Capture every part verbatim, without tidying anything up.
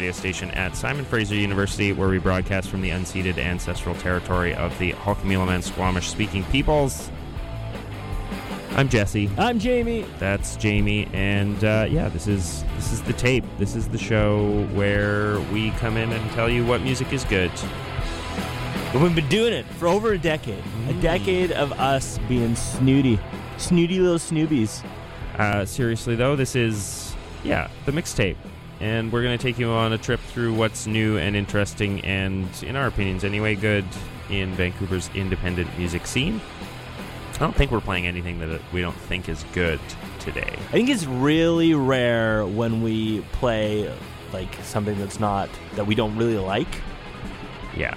radio station at Simon Fraser University, where we broadcast from the unceded ancestral territory of the Hulkamilaman Squamish-speaking peoples. I'm Jesse. I'm Jamie. That's Jamie, and uh, yeah, this is this is the tape. This is the show where we come in and tell you what music is good. We've been doing it for over a decade. Mm. A decade of us being snooty. Snooty little snoobies. Uh, seriously, though, this is, yeah, the mixtape. And we're going to take you on a trip through what's new and interesting and, in our opinions anyway, good in Vancouver's independent music scene. I don't think we're playing anything that we don't think is good today. I think it's really rare when we play, like, something that's not, that we don't really like. Yeah.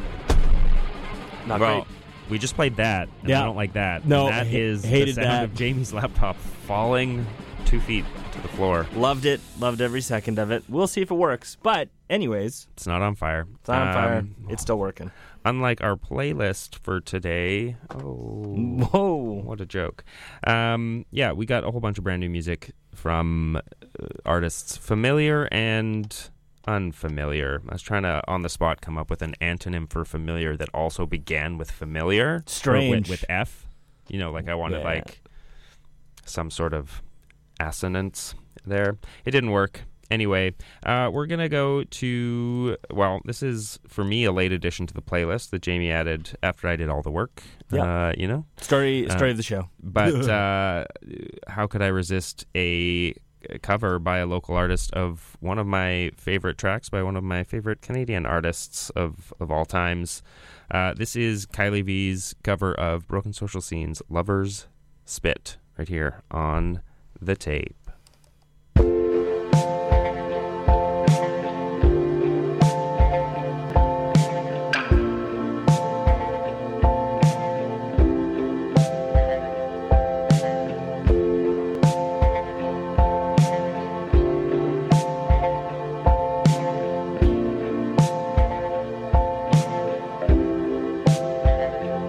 Not well, great. We just played that, and yeah. I don't like that. No, and that I is hated the sound that. of Jamie's laptop falling two feet to the floor. Loved it. Loved every second of it. We'll see if it works. But, anyways. It's not on fire. It's not on um, fire. It's still working. Unlike our playlist for today. Oh. Whoa. What a joke. Um, yeah, we got a whole bunch of brand new music from uh, artists familiar and unfamiliar. I was trying to, on the spot, come up with an antonym for familiar that also began with familiar. Strange. With, with F. You know, like I wanted, yeah. like, some sort of assonance there. It didn't work. Anyway, uh, we're going to go to, well, this is, for me, a late addition to the playlist that Jamie added after I did all the work, yep. uh, you know? Story story uh, of the show. But uh, how could I resist a cover by a local artist of one of my favorite tracks by one of my favorite Canadian artists of, of all times? Uh, this is Kylie V's cover of Broken Social Scene's Lover's Spit, right here on the tape.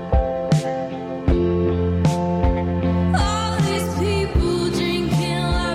All these people drinking.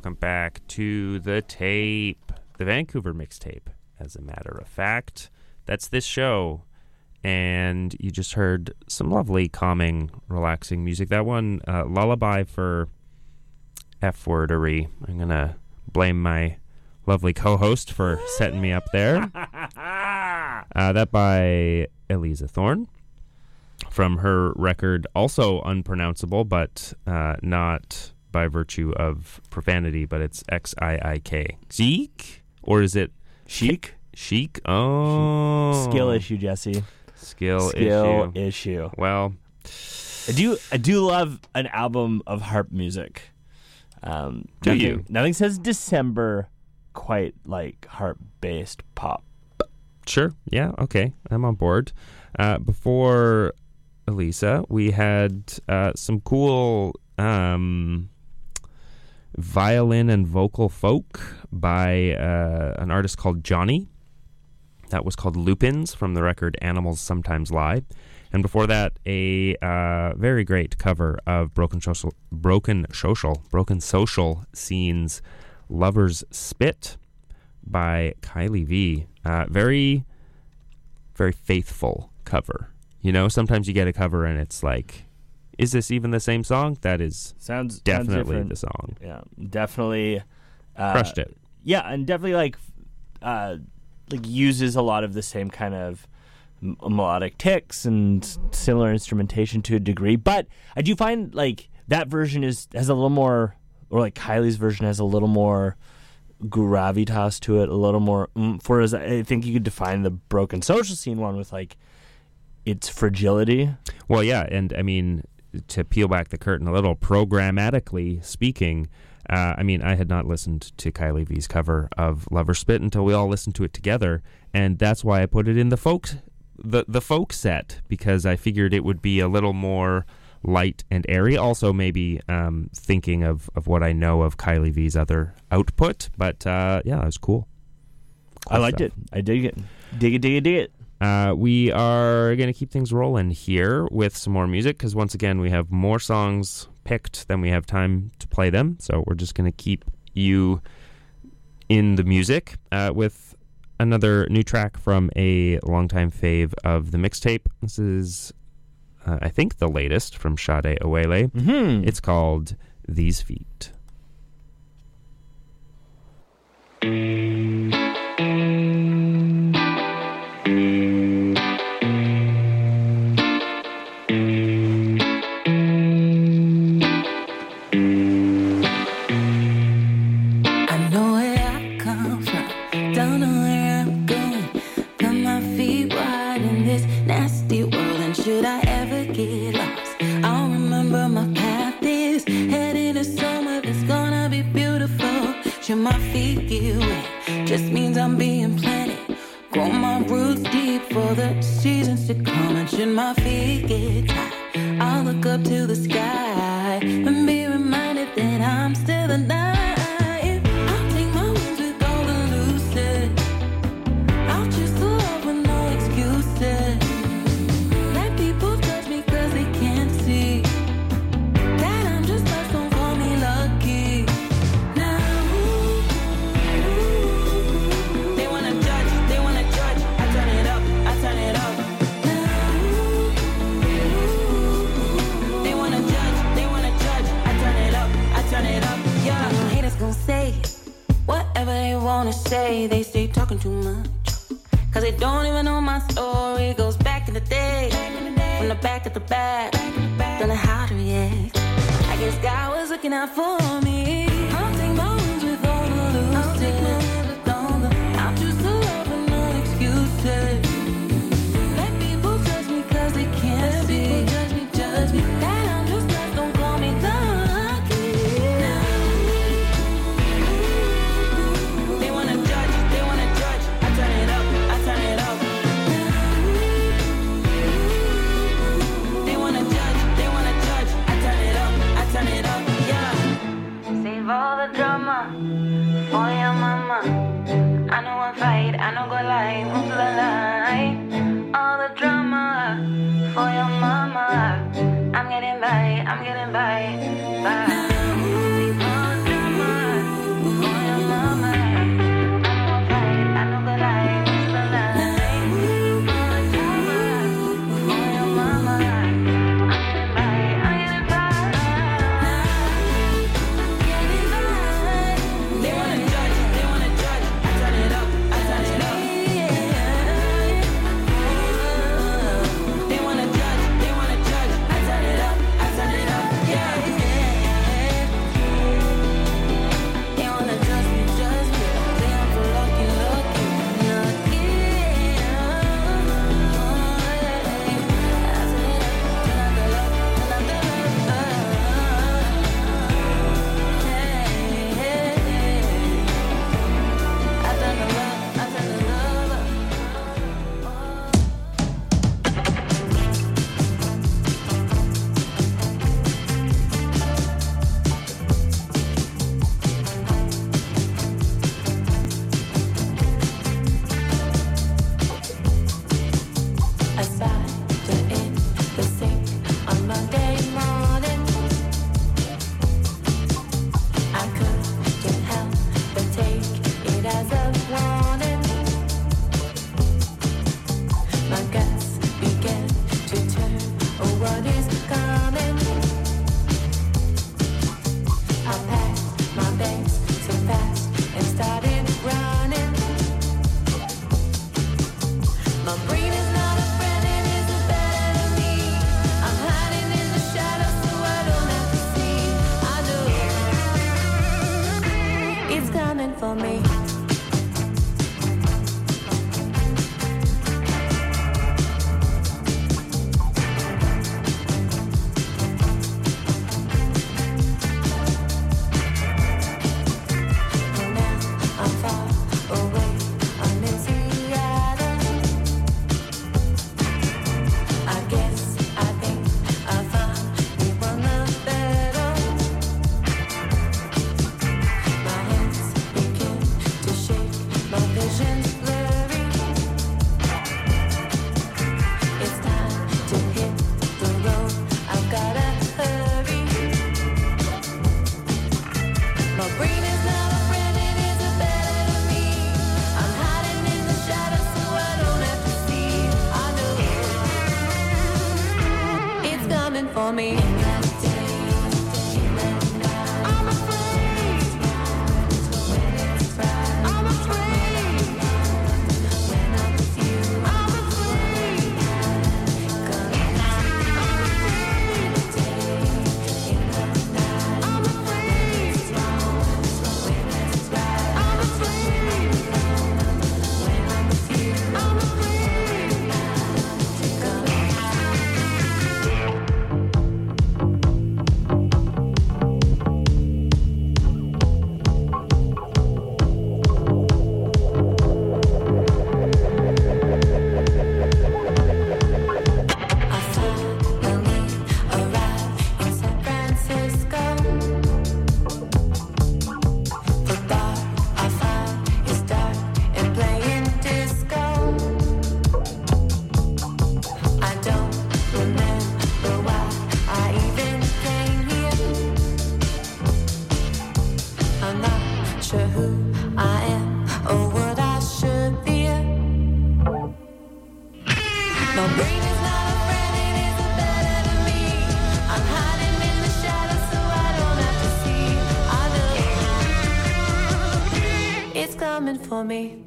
welcome back to the tape, the Vancouver mixtape, as a matter of fact. That's this show, and you just heard some lovely, calming, relaxing music. That one, uh, Lullaby for F-wordery. I'm going to blame my lovely co-host for setting me up there. uh, that by Eliza Thorne from her record, also unpronounceable, but uh, not by virtue of profanity, but it's X I I K. Zeke? Or is it Chic? Chic? Oh. Skill issue, Jesse. Skill, Skill issue. issue. Well, I do I do love an album of harp music. Um, do nothing, you? Nothing says December quite like harp-based pop. Sure. Yeah, okay. I'm on board. Uh, before Elisa, we had uh, some cool um, violin and vocal folk by uh, an artist called Johnny. That was called Lupins from the record Animals Sometimes Lie. And before that, a uh, very great cover of Broken Social, Broken Social, Broken Social Scene's Lover's Spit by Kylie V. Uh, very, very faithful cover. You know, sometimes you get a cover and it's like, is this even the same song? That is sounds definitely sounds the song. Yeah, definitely uh, Crushed it. Yeah, and definitely like uh, like uses a lot of the same kind of m- melodic ticks and similar instrumentation to a degree. But I do find like that version is has a little more, or like Kylie's version has a little more gravitas to it, a little more oomph. Whereas I think you could define the Broken Social Scene one with like its fragility. Well, yeah, and I mean, to peel back the curtain a little, programmatically speaking, uh, I mean, I had not listened to Kylie V's cover of Lover's Spit until we all listened to it together, and that's why I put it in the folk, the the folk set, because I figured it would be a little more light and airy. Also, maybe um, thinking of, of what I know of Kylie V's other output, but uh, yeah, it was cool. cool I liked stuff. it. I dig it. Dig it, dig it, dig it. Uh, we are going to keep things rolling here with some more music because, once again, we have more songs picked than we have time to play them. So we're just going to keep you in the music uh, with another new track from a longtime fave of the mixtape. This is, uh, I think, the latest from Sade Awele. Mm-hmm. It's called These Feet. Should my feet get wet just means I'm being planted. Grow my roots deep for the seasons to come. And should my feet get tired, I'll look up to the sky and be reminded that I'm still alive. I'll take my wings with all the lucid. I'll choose to love with no excuses. Let people judge me cause they can't see that I'm just blessed, don't call me lucky. Wanna say they stay talking too much, cause they don't even know my story. Goes back in the day, from the back of the back, don't know how to react. I guess God was looking out for me. I'll take my wins with all the losers. I'll take my wins with all the I'll choose to love with no excuses. Let people judge me cause they can't see. Let people judge me, judge me. That I'm just blessed, don't call me lucky. All the drama for your mama. I know one fight, I know go lie, move to the line. All the drama for your mama. I'm getting by, I'm getting by, by. All the drama for me. Coming for me.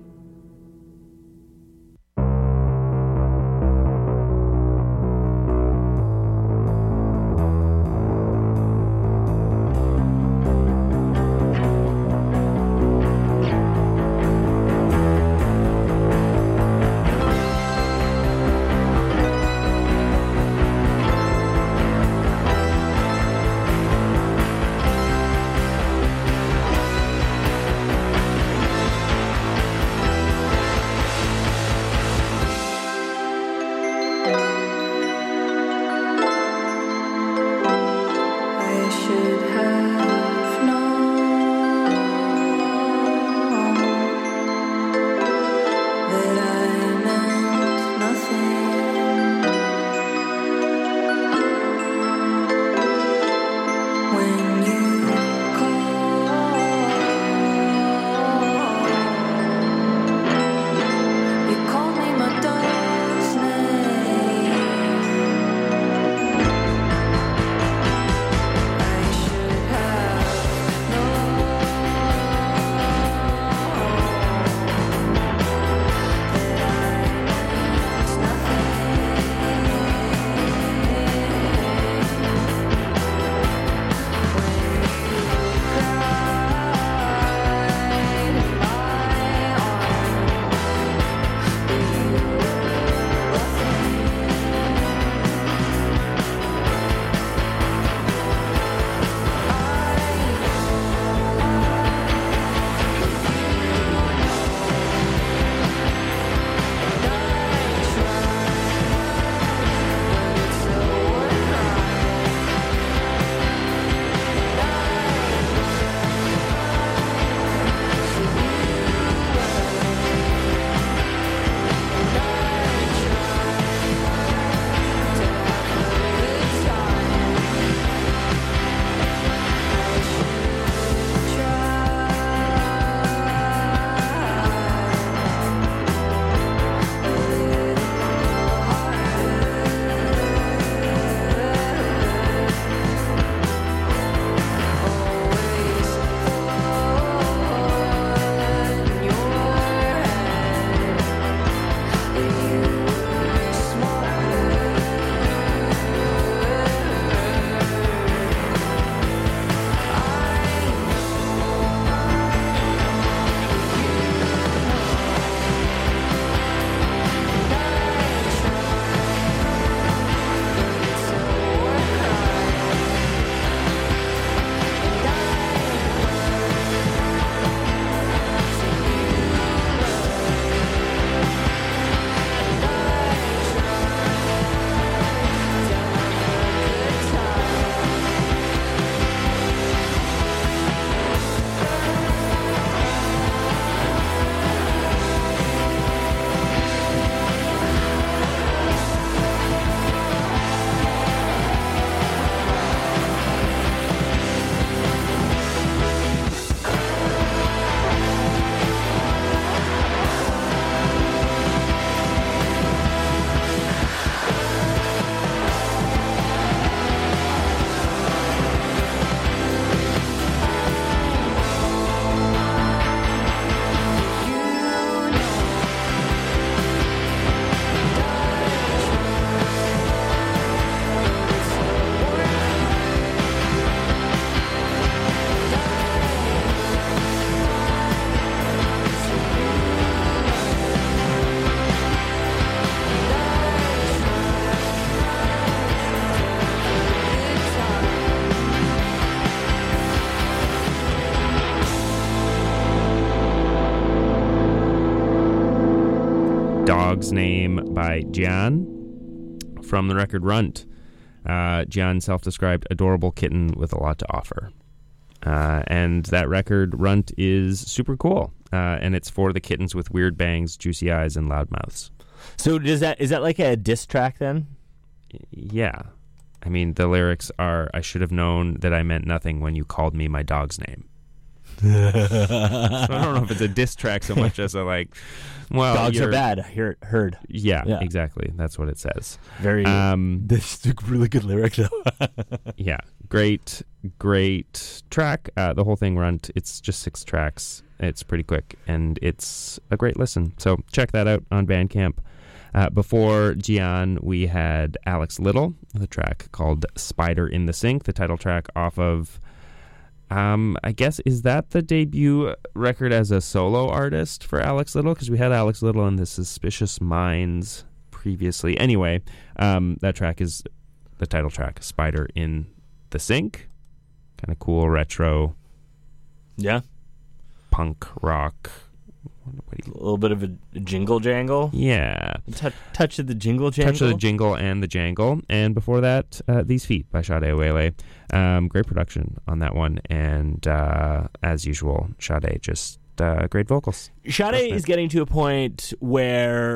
Dog's Name by Gian from the record Runt. Uh, Gian, self-described adorable kitten with a lot to offer. Uh, and that record, Runt, is super cool. Uh, and it's for the kittens with weird bangs, juicy eyes, and loud mouths. So does that is that like a diss track then? Yeah. I mean, the lyrics are, I should have known that I meant nothing when you called me my dog's name. So I don't know if it's a diss track so much as a like, well, dogs you're, are bad. I hear heard. Yeah, Yeah. exactly. That's what it says. Very. Um, This is a really good lyric though. yeah, great, great track. Uh, the whole thing, Runt. It's just six tracks. It's pretty quick, and it's a great listen. So check that out on Bandcamp. Uh, before Gian, we had Alex Little with a track called Spider in the Sink, the title track off of, um, I guess, is that the debut record as a solo artist for Alex Little? Because we had Alex Little in the Suspicious Minds previously. Anyway, um, that track is the title track, Spider in the Sink. Kind of cool retro Yeah. punk rock. What do A you, little bit of a jingle jangle. yeah. Touch, touch of the jingle jangle. Touch of the jingle and the jangle. And before that, uh, These Feet by Sade Awele. Um, great production on that one. And uh, as usual, Sade just uh, great vocals. Sade is getting to a point where